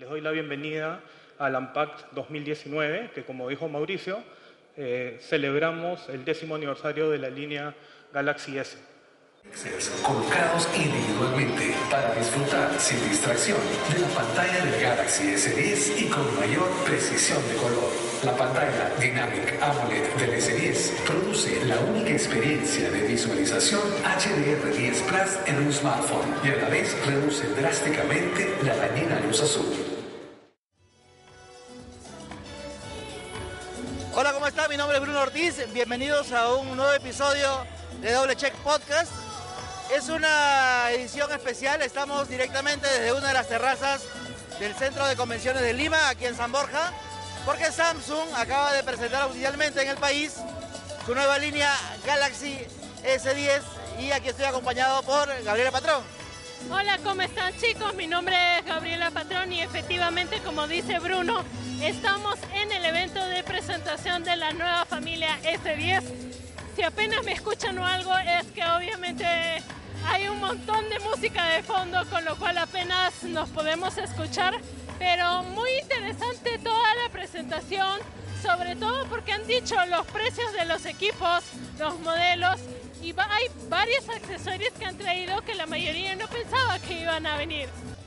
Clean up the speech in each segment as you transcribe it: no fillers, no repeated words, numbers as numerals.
doy la bienvenida al Unpacked 2019, que como dijo Mauricio, celebramos el 10º aniversario de la línea Galaxy S. Colocados individualmente para disfrutar sin distracción de la pantalla del Galaxy S10 y con mayor precisión de color. La pantalla Dynamic AMOLED del S10 produce la única experiencia de visualización HDR10 Plus en un smartphone y a la vez reduce drásticamente la dañina luz azul. Hola, ¿cómo está? Mi nombre es Bruno Ortiz. Bienvenidos a un nuevo episodio de Double Check Podcast. Es una edición especial. Estamos directamente desde una de las terrazas del Centro de Convenciones de Lima, aquí en San Borja, porque Samsung acaba de presentar oficialmente en el país su nueva línea Galaxy S10 y aquí estoy acompañado por Gabriela Patrón. Hola, ¿cómo están, chicos? Mi nombre es Gabriela Patrón y efectivamente, como dice Bruno, estamos en el evento de presentación de la nueva familia S10. Si apenas me escuchan o algo, es que obviamente hay un montón de música de fondo, con lo cual apenas nos podemos escuchar, pero muy interesante toda la presentación, sobre todo porque han dicho los precios de los equipos, los modelos, y hay varios accesorios que han traído que la mayoría no pensaba que iban a venir.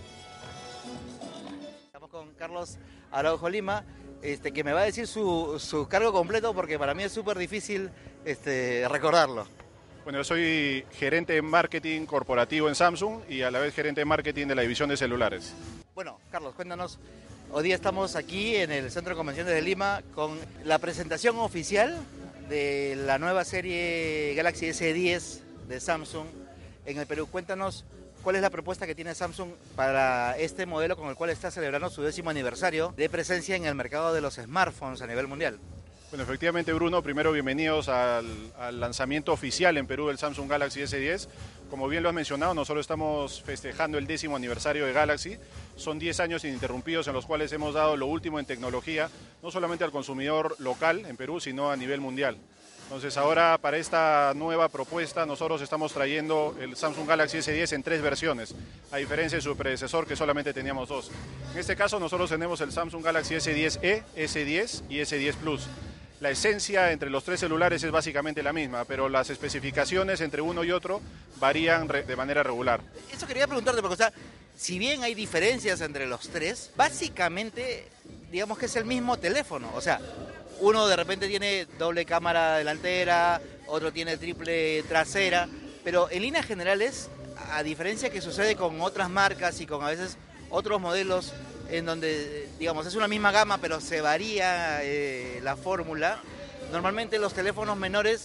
Estamos con Carlos Araujo Lima, que me va a decir su cargo completo porque para mí es súper difícil recordarlo. Bueno, yo soy gerente de marketing corporativo en Samsung y a la vez gerente de marketing de la división de celulares. Bueno, Carlos, cuéntanos. Hoy día estamos aquí en el Centro de Convenciones de Lima con la presentación oficial de la nueva serie Galaxy S10 de Samsung en el Perú. Cuéntanos cuál es la propuesta que tiene Samsung para este modelo con el cual está celebrando su 10º aniversario de presencia en el mercado de los smartphones a nivel mundial. Bueno, efectivamente, Bruno, primero bienvenidos al lanzamiento oficial en Perú del Samsung Galaxy S10. Como bien lo has mencionado, nosotros estamos festejando el 10º aniversario de Galaxy. Son 10 años ininterrumpidos en los cuales hemos dado lo último en tecnología, no solamente al consumidor local en Perú, sino a nivel mundial. Entonces ahora para esta nueva propuesta nosotros estamos trayendo el Samsung Galaxy S10 en 3 versiones, a diferencia de su predecesor que solamente teníamos 2. En este caso nosotros tenemos el Samsung Galaxy S10e, S10 y S10 Plus. La esencia entre los 3 celulares es básicamente la misma, pero las especificaciones entre uno y otro varían de manera regular. Eso quería preguntarte, porque si bien hay diferencias entre los 3, básicamente digamos que es el mismo teléfono. O sea, uno de repente tiene doble cámara delantera, otro tiene triple trasera, pero en líneas generales, a diferencia que sucede con otras marcas y con a veces otros modelos, en donde, digamos, es una misma gama, pero se varía la fórmula. Normalmente los teléfonos menores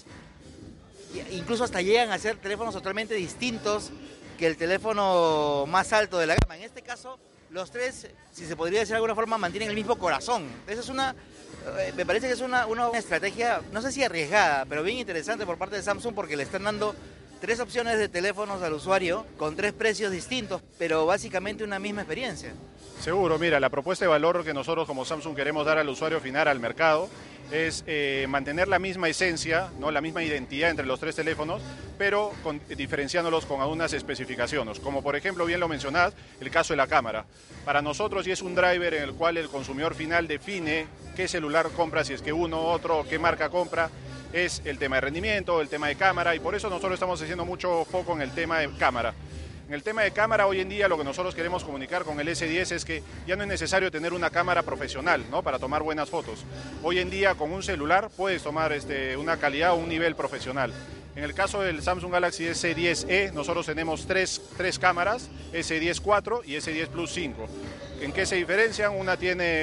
incluso hasta llegan a ser teléfonos totalmente distintos que el teléfono más alto de la gama. En este caso, los 3, si se podría decir de alguna forma, mantienen el mismo corazón. Esa es me parece que es una estrategia, no sé si arriesgada, pero bien interesante por parte de Samsung, porque le están dando 3 opciones de teléfonos al usuario con 3 precios distintos, pero básicamente una misma experiencia. Seguro, mira, la propuesta de valor que nosotros como Samsung queremos dar al usuario final, al mercado, es mantener la misma esencia, ¿no? La misma identidad entre los 3 teléfonos, pero diferenciándolos con algunas especificaciones, como por ejemplo, bien lo mencionás, el caso de la cámara. Para nosotros sí es un driver en el cual el consumidor final define qué celular compra, si es que uno, otro, qué marca compra, es el tema de rendimiento, el tema de cámara, y por eso nosotros estamos haciendo mucho foco en el tema de cámara. En el tema de cámara, hoy en día lo que nosotros queremos comunicar con el S10 es que ya no es necesario tener una cámara profesional, ¿no?, para tomar buenas fotos. Hoy en día con un celular puedes tomar una calidad o un nivel profesional. En el caso del Samsung Galaxy S10e, nosotros tenemos tres cámaras, S10 4 y S10 Plus 5. ¿En qué se diferencian? La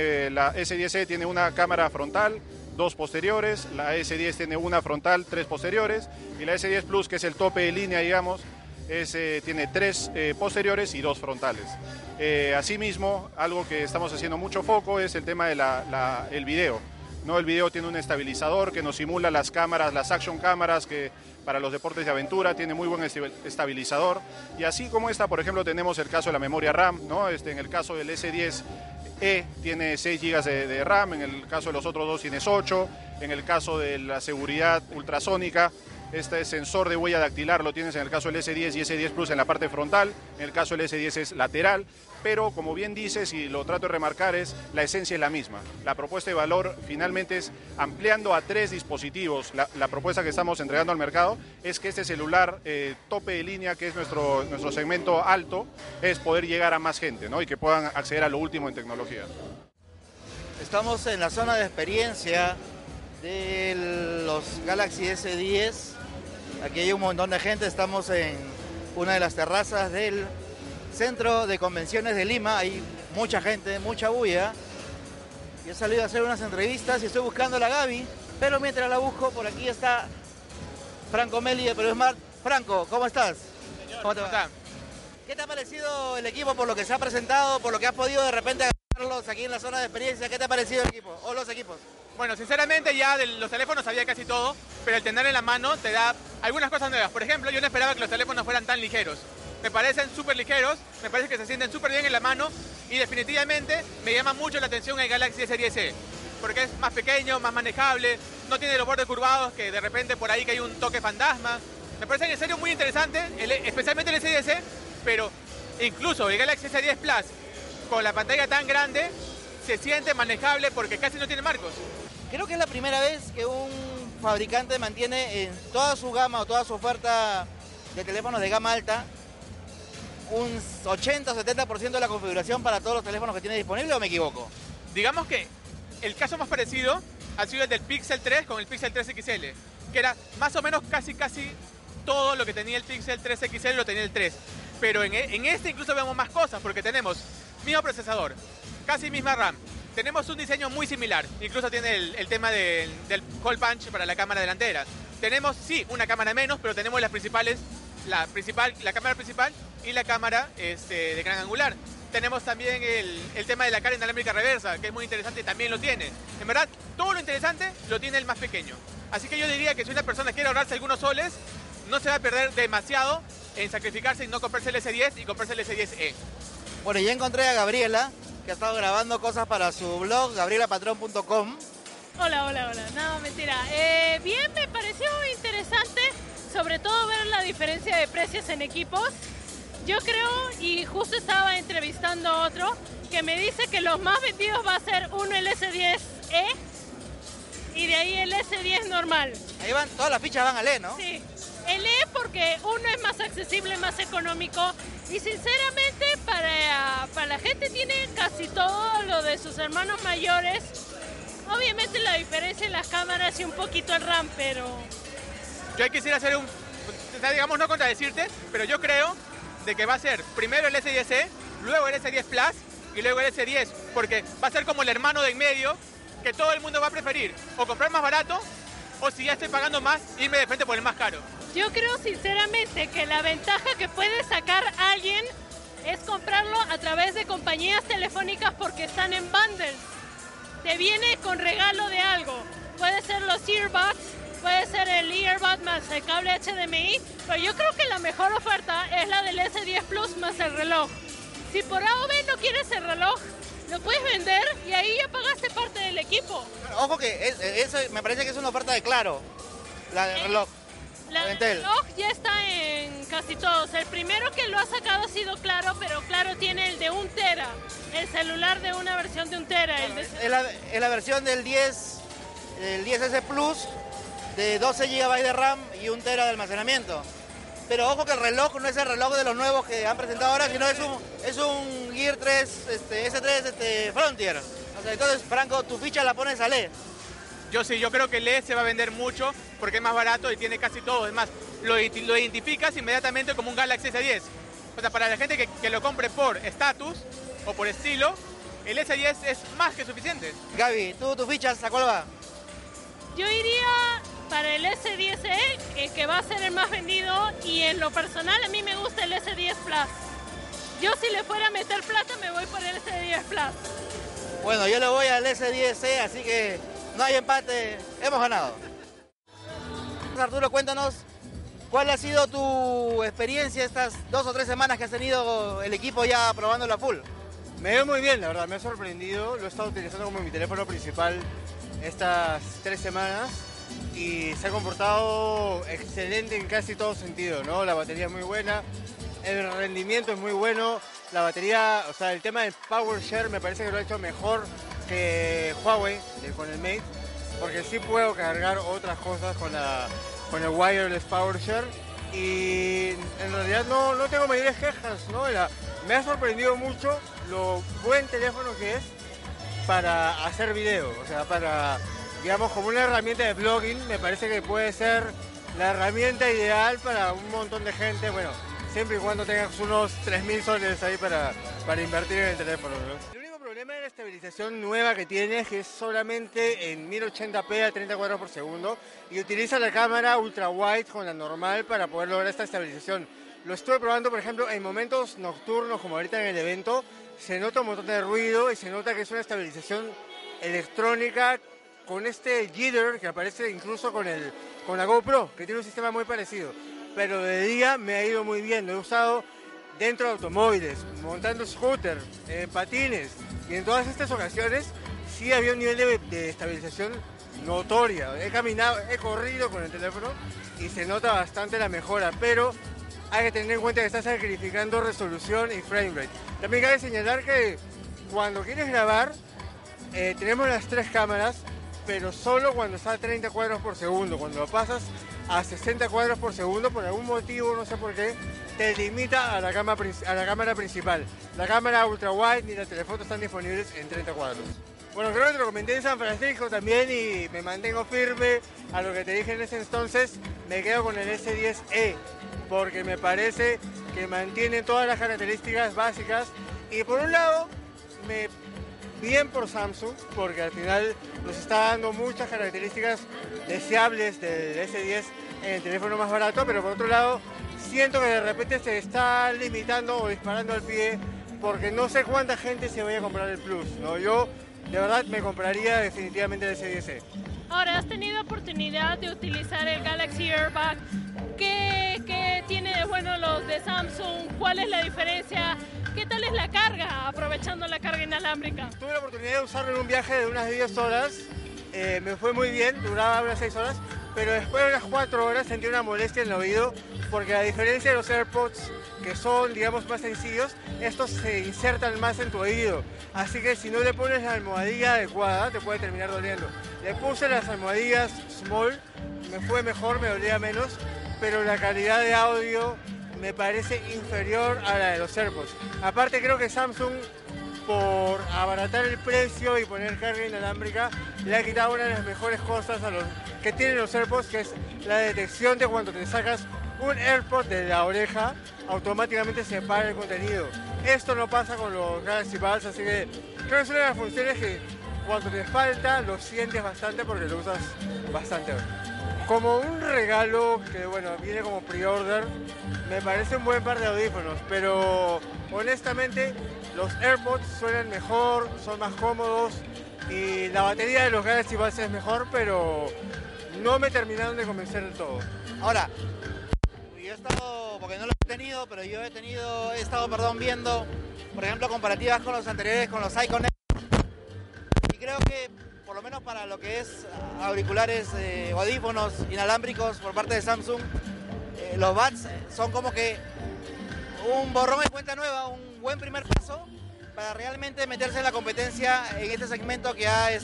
S10e tiene una cámara frontal, 2 posteriores, la S10 tiene una frontal, 3 posteriores, y la S10 Plus, que es el tope de línea, digamos, tiene 3 posteriores y 2 frontales. Asimismo, algo que estamos haciendo mucho foco es el tema de el video, ¿no? El video tiene un estabilizador que nos simula las cámaras, las action cámaras, que para los deportes de aventura tiene muy buen estabilizador. Y así como por ejemplo, tenemos el caso de la memoria RAM, ¿no? En el caso del S10e tiene 6 GB de RAM, en el caso de los otros 2 tienes 8, en el caso de la seguridad ultrasónica Este sensor de huella dactilar lo tienes en el caso del S10 y S10 Plus en la parte frontal, en el caso del S10 es lateral, pero como bien dices y lo trato de remarcar es la esencia es la misma. La propuesta de valor finalmente es ampliando a 3 dispositivos. La propuesta que estamos entregando al mercado es que este celular tope de línea, que es nuestro segmento alto, es poder llegar a más gente, ¿no? Y que puedan acceder a lo último en tecnología. Estamos en la zona de experiencia de los Galaxy S10. Aquí hay un montón de gente, estamos en una de las terrazas del Centro de Convenciones de Lima. Hay mucha gente, mucha bulla. Yo he salido a hacer unas entrevistas y estoy buscando a la Gaby, pero mientras la busco, por aquí está Franco Meli de Perú Smart. Franco, ¿cómo estás? Señor, ¿Cómo te va? ¿Qué te ha parecido el equipo por lo que se ha presentado, por lo que has podido de repente agarrarlos aquí en la zona de experiencia? ¿Qué te ha parecido el equipo o los equipos? Bueno, sinceramente ya de los teléfonos sabía casi todo, pero el tener en la mano te da algunas cosas nuevas. Por ejemplo, yo no esperaba que los teléfonos fueran tan ligeros. Me parecen súper ligeros, me parece que se sienten súper bien en la mano y definitivamente me llama mucho la atención el Galaxy S10e, porque es más pequeño, más manejable, no tiene los bordes curvados que de repente por ahí que hay un toque fantasma. Me parece en serio muy interesante, especialmente el S10e, pero incluso el Galaxy S10 Plus con la pantalla tan grande se siente manejable porque casi no tiene marcos. Creo que es la primera vez que un fabricante mantiene en toda su gama o toda su oferta de teléfonos de gama alta un 80 o 70% de la configuración para todos los teléfonos que tiene disponible, ¿o me equivoco? Digamos que el caso más parecido ha sido el del Pixel 3 con el Pixel 3 XL, que era más o menos casi todo lo que tenía el Pixel 3 XL lo tenía el 3. Pero en este incluso vemos más cosas porque tenemos mismo procesador, casi misma RAM. Tenemos un diseño muy similar, incluso tiene el tema del hole punch para la cámara delantera. Tenemos, sí, una cámara menos, pero tenemos las principales, la cámara principal y la cámara de gran angular. Tenemos también el tema de la carga inalámbrica reversa, que es muy interesante, también lo tiene. En verdad, todo lo interesante lo tiene el más pequeño. Así que yo diría que si una persona quiere ahorrarse algunos soles, no se va a perder demasiado en sacrificarse y no comprarse el S10 y comprarse el S10e. Bueno, ya encontré a Gabriela, que ha estado grabando cosas para su blog, gabrielapatron.com. Hola. No, mentira. Bien, me pareció interesante, sobre todo ver la diferencia de precios en equipos. Yo creo, y justo estaba entrevistando a otro, que me dice que los más vendidos va a ser uno el S10e y de ahí el S10 normal. Ahí van, todas las fichas van al E, ¿no? Sí. El E porque uno es más accesible, más económico y sinceramente para la gente tiene casi todo lo de sus hermanos mayores. Obviamente la diferencia en las cámaras y un poquito el RAM, pero... Yo quisiera hacer digamos no contradecirte, pero yo creo de que va a ser primero el S10e, luego el S10 Plus y luego el S10, porque va a ser como el hermano de en medio que todo el mundo va a preferir o comprar más barato o si ya estoy pagando más, irme de frente por el más caro. Yo creo sinceramente que la ventaja que puede sacar alguien es comprarlo a través de compañías telefónicas porque están en bundles. Te viene con regalo de algo. Puede ser los earbuds, puede ser el earbud más el cable HDMI, pero yo creo que la mejor oferta es la del S10 Plus más el reloj. Si por A o B no quieres el reloj, lo puedes vender y ahí ya pagaste parte del equipo. Ojo que eso me parece que es una oferta de Claro, la del reloj. La del reloj ya está en casi todos. El primero que lo ha sacado ha sido Claro, pero Claro tiene el de 1 tera. El celular de una versión de 1 tera. Es la versión del 10, el 10S Plus de 12 GB de RAM y 1 tera de almacenamiento. Pero ojo que el reloj no es el reloj de los nuevos que han presentado ahora, sino es un Gear 3, S3 Frontier. O sea, entonces, Franco, tu ficha la pones a LED. Yo creo que el E se va a vender mucho porque es más barato y tiene casi todo. Es más, lo identificas inmediatamente como un Galaxy S10. O sea, para la gente que lo compre por estatus o por estilo, el S10 es más que suficiente. Gaby, ¿tu fichas a cuál va? Yo iría para el S10e, que va a ser el más vendido, y en lo personal a mí me gusta el S10 Plus. Yo si le fuera a meter plata me voy por el S10 Plus. Bueno, yo le voy al S10e, así que no hay empate, hemos ganado. Arturo, cuéntanos, ¿cuál ha sido tu experiencia estas 2 o 3 semanas que has tenido el equipo ya probándolo a full? Me veo muy bien, la verdad, me ha sorprendido, lo he estado utilizando como mi teléfono principal estas 3 semanas y se ha comportado excelente en casi todo sentido, ¿no? La batería es muy buena, el rendimiento es muy bueno, la batería, o sea, el tema del Power Share me parece que lo ha hecho mejor que Huawei con el Mate, porque sí puedo cargar otras cosas con el Wireless Power Share y en realidad no tengo mayores quejas, ¿no? Me ha sorprendido mucho lo buen teléfono que es para hacer video, o sea, para, digamos, como una herramienta de blogging, me parece que puede ser la herramienta ideal para un montón de gente, bueno, siempre y cuando tengas unos 3.000 soles ahí para invertir en el teléfono, ¿no? El único problema de la estabilización nueva que tiene es que es solamente en 1080p a 30 cuadros por segundo y utiliza la cámara ultra wide con la normal para poder lograr esta estabilización. Lo estuve probando, por ejemplo, en momentos nocturnos, como ahorita en el evento, se nota un montón de ruido y se nota que es una estabilización electrónica con este jitter que aparece incluso con la GoPro, que tiene un sistema muy parecido. Pero de día me ha ido muy bien, lo he usado dentro de automóviles, montando scooter, patines, y en todas estas ocasiones sí había un nivel de estabilización notoria. He corrido con el teléfono y se nota bastante la mejora, pero hay que tener en cuenta que está sacrificando resolución y frame rate. También cabe señalar que cuando quieres grabar, tenemos las 3 cámaras, pero solo cuando está a 30 cuadros por segundo. Cuando lo pasas a 60 cuadros por segundo, por algún motivo, no sé por qué, te limita a la cámara principal. La cámara ultra wide ni la telefoto están disponibles en 30 cuadros. Bueno, creo que te lo comenté en San Francisco también y me mantengo firme a lo que te dije en ese entonces. Me quedo con el S10e porque me parece que mantiene todas las características básicas y por un lado, bien por Samsung, porque al final nos está dando muchas características deseables del S10 en el teléfono más barato, pero por otro lado, siento que de repente se está limitando o disparando al pie, porque no sé cuánta gente se vaya a comprar el Plus, ¿no? Yo, de verdad, me compraría definitivamente el S10e. Ahora, ¿has tenido oportunidad de utilizar el Galaxy Airbag? ¿Qué tiene de bueno los de Samsung? ¿Cuál es la diferencia? ¿Qué tal es la carga, aprovechando la carga inalámbrica? Tuve la oportunidad de usarlo en un viaje de unas 10 horas, me fue muy bien, duraba unas 6 horas, pero después de unas 4 horas sentí una molestia en el oído, porque a diferencia de los AirPods, que son, digamos, más sencillos, estos se insertan más en tu oído, así que si no le pones la almohadilla adecuada, te puede terminar doliendo. Le puse las almohadillas Small, me fue mejor, me dolía menos, pero la calidad de audio me parece inferior a la de los AirPods. Aparte creo que Samsung, por abaratar el precio y poner carga inalámbrica, le ha quitado una de las mejores cosas a los que tienen los AirPods, que es la detección de cuando te sacas un AirPod de la oreja, automáticamente se para el contenido. Esto no pasa con los Galaxy Buds, así que creo que es una de las funciones que cuando te falta lo sientes bastante porque lo usas bastante. Como un regalo que, bueno, viene como pre-order, me parece un buen par de audífonos, pero honestamente los AirPods suenan mejor, son más cómodos y la batería de los Galaxy Buds es mejor, pero no me terminaron de convencer del todo. Ahora, yo he estado, porque no lo he tenido, pero yo he estado viendo, por ejemplo, comparativas con los anteriores, con los Icon X, y creo que por lo menos para lo que es auriculares o audífonos inalámbricos por parte de Samsung, los Buds son como que un borrón de cuenta nueva, un buen primer paso para realmente meterse en la competencia en este segmento que ha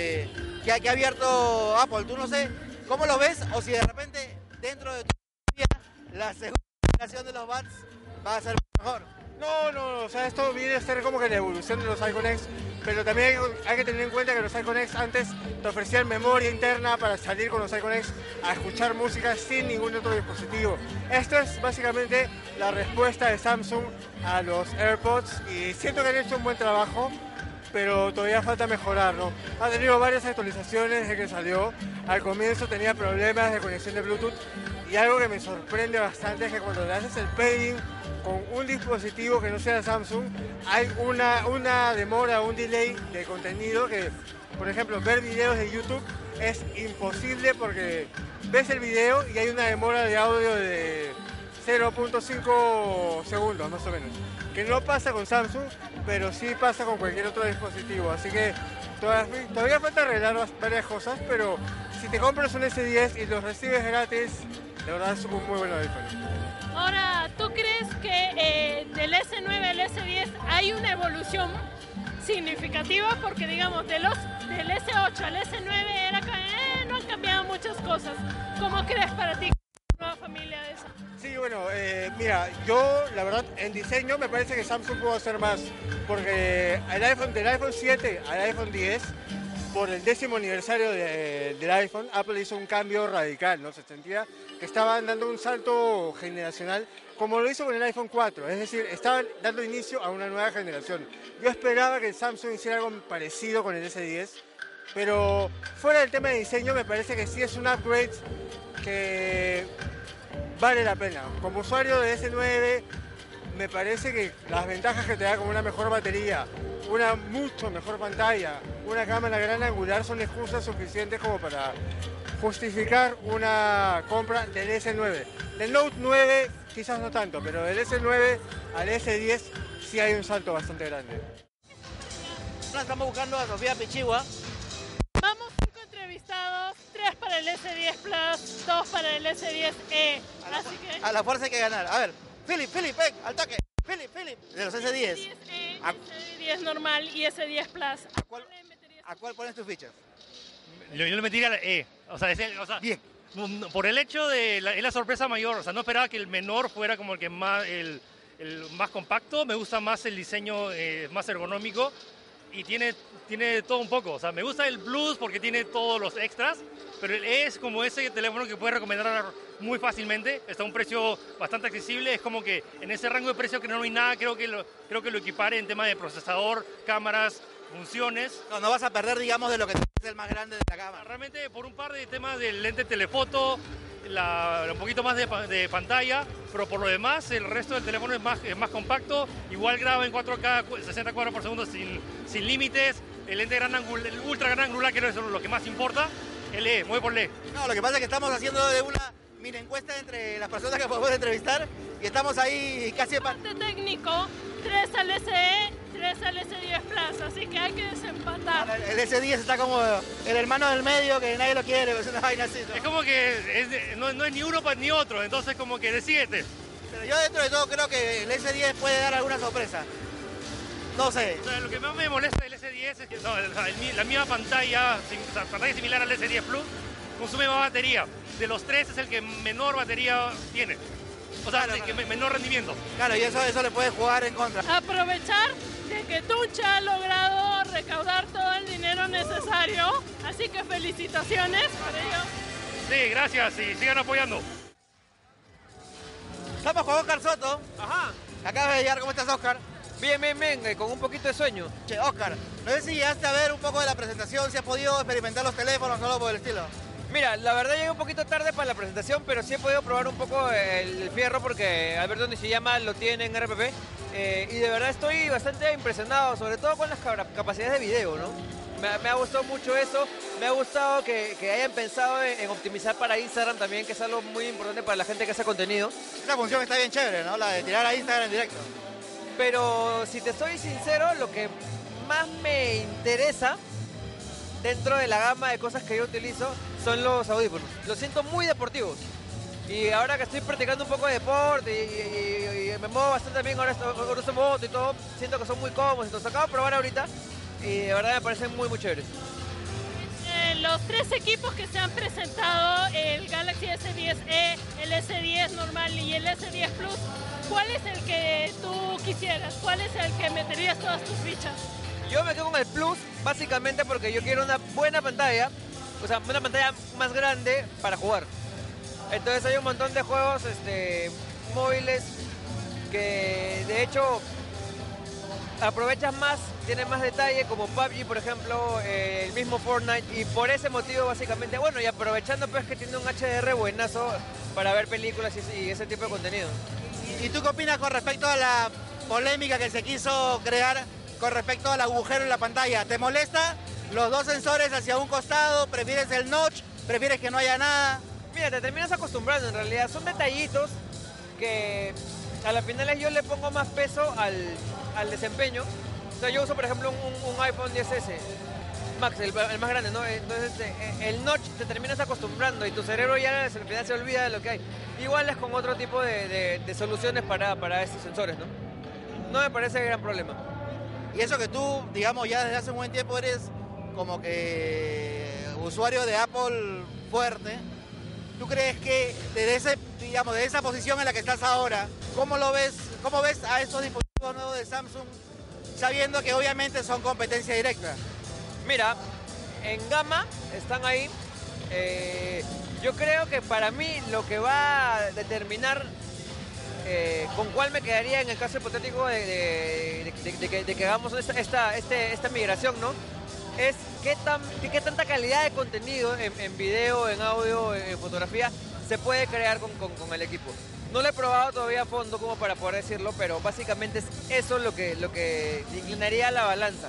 abierto Apple. Tú no sé cómo lo ves o si de repente dentro de tu vida la segunda generación de los Buds va a ser mejor. No, o sea, esto viene a ser como que la evolución de los Icon X, pero también hay que tener en cuenta que los Icon X antes te ofrecían memoria interna para salir con los Icon X a escuchar música sin ningún otro dispositivo. Esto es básicamente la respuesta de Samsung a los AirPods y siento que han hecho un buen trabajo, pero todavía falta mejorar, ¿no? Ha tenido varias actualizaciones desde que salió. Al comienzo tenía problemas de conexión de Bluetooth y algo que me sorprende bastante es que cuando le haces el pairing con un dispositivo que no sea Samsung, hay una demora, un delay de contenido que, por ejemplo, ver videos de YouTube es imposible porque ves el video y hay una demora de audio de 0.5 segundos más o menos, que no pasa con Samsung, pero sí pasa con cualquier otro dispositivo, así que todavía falta arreglar varias cosas, pero si te compras un S10 y los recibes gratis, de verdad es un muy buen iPhone. Ahora, ¿tú crees que del S9 al S10 hay una evolución significativa? Porque digamos, del S8 al S9 no han cambiado muchas cosas. ¿Cómo crees para ti la nueva familia de esa? Sí, bueno, mira, yo la verdad en diseño me parece que Samsung pudo hacer más, porque del iPhone 7 al iPhone 10, por el 10º aniversario del iPhone, Apple hizo un cambio radical, ¿no? Se sentía que estaban dando un salto generacional, como lo hizo con el iPhone 4, es decir, estaban dando inicio a una nueva generación. Yo esperaba que Samsung hiciera algo parecido con el S10, pero fuera del tema de diseño me parece que sí es un upgrade que vale la pena. Como usuario de S9, me parece que las ventajas que te da como una mejor batería, una mucho mejor pantalla, una cámara gran angular son excusas suficientes como para justificar una compra del S9. Del Note 9 quizás no tanto, pero del S9 al S10 sí hay un salto bastante grande. Estamos buscando a Sofía Pichigua. Vamos 5 entrevistados, 3 para el S10 Plus, 2 para el S10e. Así que... A la fuerza hay que ganar. A ver, Philip, ven, al toque. Philip, de los S10. S10e, S10 normal y S10 Plus. ¿A cuál pones tus fichas? Yo le metería la E. Bien. Por el hecho de es la sorpresa mayor. O sea, no esperaba que el menor fuera como el que más, el más compacto. Me gusta más el diseño más ergonómico y tiene todo un poco. O sea, me gusta el Plus porque tiene todos los extras, pero el E es como ese teléfono que puedes recomendar muy fácilmente. Está a un precio bastante accesible. Es como que en ese rango de precio que no hay nada, creo que lo equipare en tema de procesador, cámaras, funciones. No vas a perder, digamos, de lo que es el más grande de la gama. Realmente por un par de temas del lente telefoto, un poquito más de pantalla, pero por lo demás el resto del teléfono es más compacto. Igual graba en 4K 60 cuadros por segundo sin límites. El lente el ultra gran angular, que es lo que más importa. El E, mueve por el E. No, lo que pasa es que estamos haciendo de una mini encuesta entre las personas que podemos entrevistar y estamos ahí casi... Parte técnico, 3 al SE, 3 al S10 Plus, así que hay que desempatar. El S10 está como el hermano del medio que nadie lo quiere, es una vaina así, ¿no? Es como que no es ni uno ni otro, entonces como que decídete. Pero yo dentro de todo creo que el S10 puede dar alguna sorpresa. No sé. O sea, lo que más me molesta del S10 es que la misma pantalla similar al S10 Plus, consume más batería. De los tres es el que menor batería tiene. O sea, claro. Que menor rendimiento. Claro, y eso le puede jugar en contra. Aprovechar de que Tuncha ha logrado recaudar todo el dinero necesario, así que felicitaciones por ello. Sí, gracias y sigan apoyando. Estamos con Oscar Soto. Ajá. Acabas de llegar, ¿cómo estás, Oscar? Bien, con un poquito de sueño. Che, Oscar, no sé si llegaste a ver un poco de la presentación, si has podido experimentar los teléfonos o algo por el estilo. Mira, la verdad llegué un poquito tarde para la presentación, pero sí he podido probar un poco el fierro porque Alberto Nishiyama lo tiene en RPP. Y de verdad estoy bastante impresionado, sobre todo con las capacidades de video, ¿no? Me ha gustado mucho eso. Me ha gustado que hayan pensado en optimizar para Instagram también, que es algo muy importante para la gente que hace contenido. Esa función está bien chévere, ¿no? La de tirar a Instagram en directo. Pero si te soy sincero, lo que más me interesa dentro de la gama de cosas que yo utilizo son los audífonos. Los siento muy deportivos. Y ahora que estoy practicando un poco de deporte y me muevo bastante también, ahora uso moto y todo, siento que son muy cómodos. Entonces acabo de probar ahorita y de verdad me parecen muy chéveres. Los 3 equipos que se han presentado, el Galaxy S10e, el S10 normal y el S10 Plus, ¿cuál es el que tú quisieras? ¿Cuál es el que meterías todas tus fichas? Yo me quedo con el Plus básicamente porque yo quiero una buena pantalla, o sea, una pantalla más grande para jugar. Entonces hay un montón de juegos móviles que de hecho aprovechas más, tienen más detalle, como PUBG, por ejemplo, el mismo Fortnite, y por ese motivo básicamente, bueno, y aprovechando pues que tiene un HDR buenazo para ver películas y ese tipo de contenido. ¿Y tú qué opinas con respecto a la polémica que se quiso crear con respecto al agujero en la pantalla? ¿Te molesta los dos sensores hacia un costado? ¿Prefieres el notch? ¿Prefieres que no haya nada? Mira, te terminas acostumbrando en realidad, son detallitos que a la final yo le pongo más peso al desempeño. O sea, yo uso por ejemplo un iPhone 10S Max, el más grande, ¿no? Entonces el notch te terminas acostumbrando y tu cerebro ya al final se olvida de lo que hay. Igual es con otro tipo de soluciones para estos sensores, ¿no? No me parece gran problema. Y eso que tú, digamos, ya desde hace un buen tiempo eres como que usuario de Apple fuerte. ¿Tú crees que desde de esa posición en la que estás ahora, cómo lo ves, cómo ves a estos dispositivos nuevos de Samsung, sabiendo que obviamente son competencia directa? Mira, en gama están ahí. Yo creo que para mí lo que va a determinar con cuál me quedaría en el caso hipotético de que hagamos esta migración, ¿no? Es qué tanta calidad de contenido en video, en audio, en fotografía se puede crear con el equipo. No lo he probado todavía a fondo como para poder decirlo, pero básicamente es eso lo que inclinaría la balanza.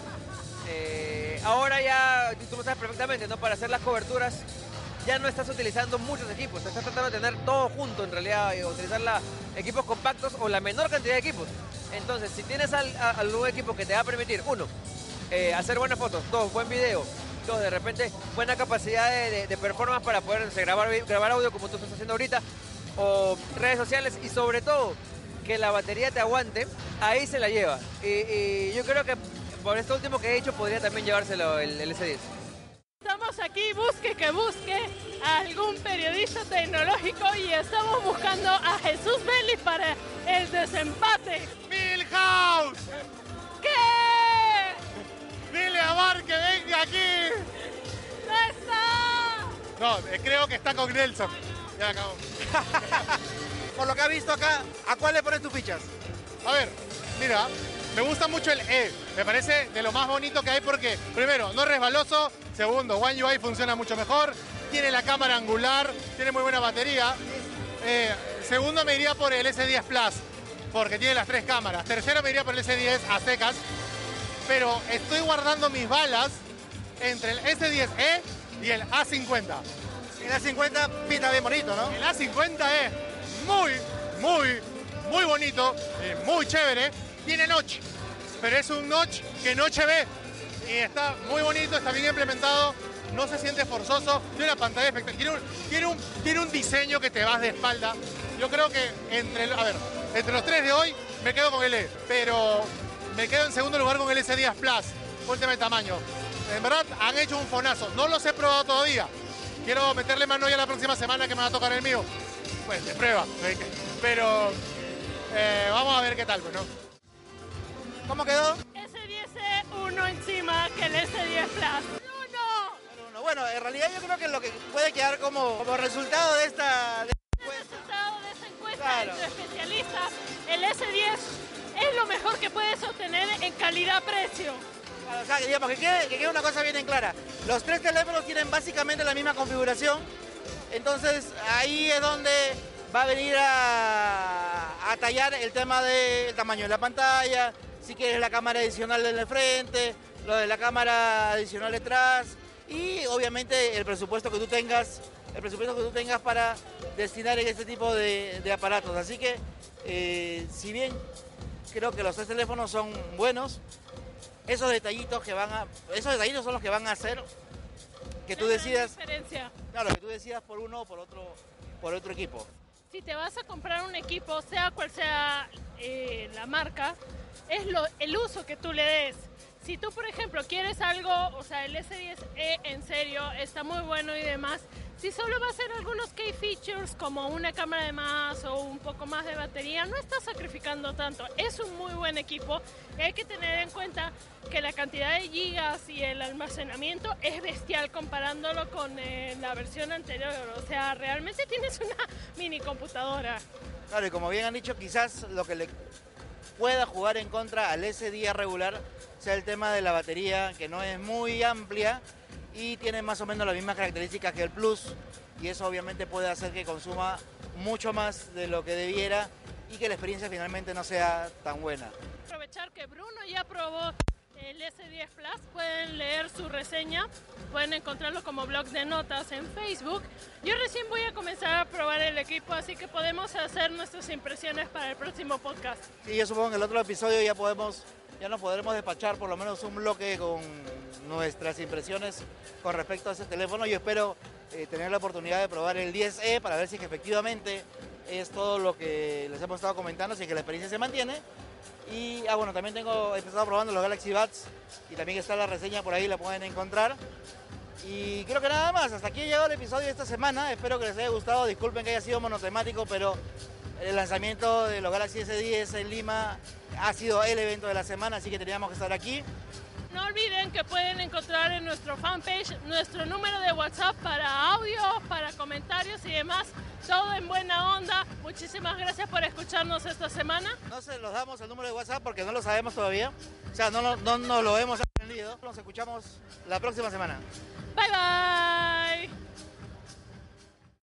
Ahora ya, tú lo sabes perfectamente, ¿no? Para hacer las coberturas ya no estás utilizando muchos equipos, estás tratando de tener todo junto en realidad, utilizar equipos compactos o la menor cantidad de equipos. Entonces, si tienes algún equipo que te va a permitir, uno, hacer buenas fotos, dos, buen video, dos, de repente buena capacidad de performance para poder grabar audio como tú estás haciendo ahorita, o redes sociales, y sobre todo que la batería te aguante, ahí se la lleva. Y yo creo que por esto último que he dicho podría también llevárselo el S10. Estamos aquí, busque a algún periodista tecnológico y estamos buscando a Jesús Vélez para el desempate. ¡Milhouse! ¿Qué? ¡Dile a Bar que venga aquí! ¡No está! No, creo que está con Nelson. Ya acabó. Por lo que has visto acá, ¿a cuál le pones tus fichas? A ver, mira, me gusta mucho el E. Me parece de lo más bonito que hay porque, primero, no es resbaloso. Segundo, One UI funciona mucho mejor. Tiene la cámara angular, tiene muy buena batería. Segundo, me iría por el S10 Plus, porque tiene las 3 cámaras. Tercero, me iría por el S10 a secas. Pero estoy guardando mis balas entre el S10e y el A50. El A50 pinta bien bonito, ¿no? El A50 es muy bonito, muy chévere. Tiene notch, pero es un notch que noche ve. Y está muy bonito, está bien implementado, no se siente forzoso. Tiene una pantalla espectacular. Tiene un diseño que te vas de espalda. Yo creo que entre los 3 de hoy me quedo con el E, pero me quedo en segundo lugar con el S10 Plus, por el tema de tamaño. En verdad han hecho un fonazo, no los he probado todavía. Quiero meterle mano ya la próxima semana que me va a tocar el mío. Pues de prueba, pero vamos a ver qué tal, pues, ¿no? ¿Cómo quedó? S10 uno encima que el S10 Plus. ¡Uno! Bueno, en realidad yo creo que lo que puede quedar como resultado de esta resultado de esta encuesta claro, entre especialistas, el S10 es lo mejor que puedes obtener en calidad-precio. Claro, o sea, digamos, que quede una cosa bien en clara. Los 3 teléfonos tienen básicamente la misma configuración, entonces ahí es donde va a venir a tallar el tema del tamaño de la pantalla, si quieres la cámara adicional en el frente, lo de la cámara adicional detrás y obviamente el presupuesto que tú tengas para destinar en este tipo de aparatos. Así que si bien creo que los 3 teléfonos son buenos, esos detallitos son los que van a hacer que tú decidas. Claro, que tú decidas por uno o por otro equipo. Si te vas a comprar un equipo, sea cual sea la marca, es el uso que tú le des. Si tú, por ejemplo, quieres algo, o sea, el S10e en serio está muy bueno y demás, si solo va a ser algunos key features como una cámara de más o un poco más de batería, no estás sacrificando tanto. Es un muy buen equipo y hay que tener en cuenta que la cantidad de gigas y el almacenamiento es bestial comparándolo con la versión anterior. O sea, realmente tienes una mini computadora. Claro, y como bien han dicho, quizás lo que le pueda jugar en contra al S10 regular sea el tema de la batería, que no es muy amplia y tiene más o menos las mismas características que el Plus, y eso obviamente puede hacer que consuma mucho más de lo que debiera y que la experiencia finalmente no sea tan buena. Aprovechar que Bruno ya probó el S10 Plus, pueden leer su reseña, pueden encontrarlo como blog de notas en Facebook. Yo recién voy a comenzar a probar el equipo, así que podemos hacer nuestras impresiones para el próximo podcast. Sí, yo supongo que en el otro episodio ya nos podremos despachar por lo menos un bloque con nuestras impresiones con respecto a ese teléfono. Yo espero tener la oportunidad de probar el 10E para ver si que efectivamente es todo lo que les hemos estado comentando, si que la experiencia se mantiene. Y bueno, también he estado probando los Galaxy Buds y también está la reseña por ahí, la pueden encontrar. Y creo que nada más, hasta aquí ha llegado el episodio de esta semana. Espero que les haya gustado, disculpen que haya sido monotemático, pero el lanzamiento de los Galaxy S10 en Lima ha sido el evento de la semana, así que teníamos que estar aquí. No olviden que pueden encontrar en nuestro fanpage nuestro número de WhatsApp para audio, para comentarios y demás. Todo en buena onda. Muchísimas gracias por escucharnos esta semana. No se los damos el número de WhatsApp porque no lo sabemos todavía. O sea, no lo hemos aprendido. Nos escuchamos la próxima semana. Bye bye.